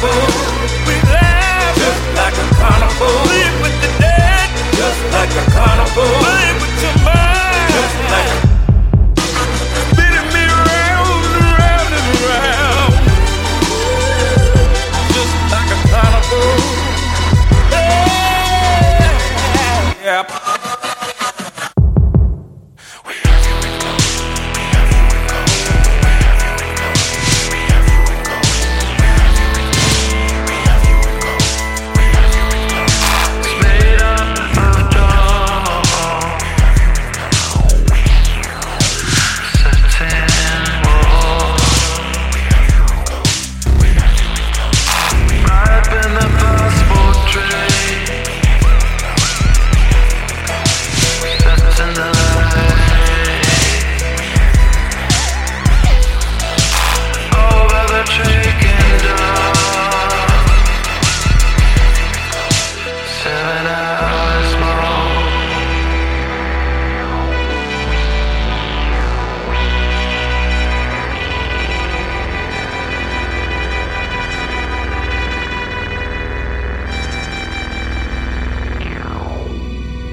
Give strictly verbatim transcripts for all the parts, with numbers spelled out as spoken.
carnival. We laugh just like a carnival. Live with the dead just like a carnival. Live with your mind just like a spinning me round and round and round. Just like a carnival. Yeah. Yeah.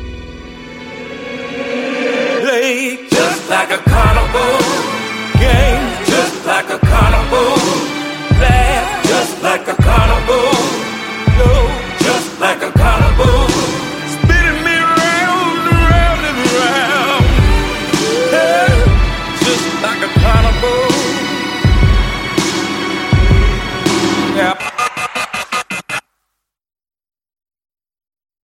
Just like a carnival game.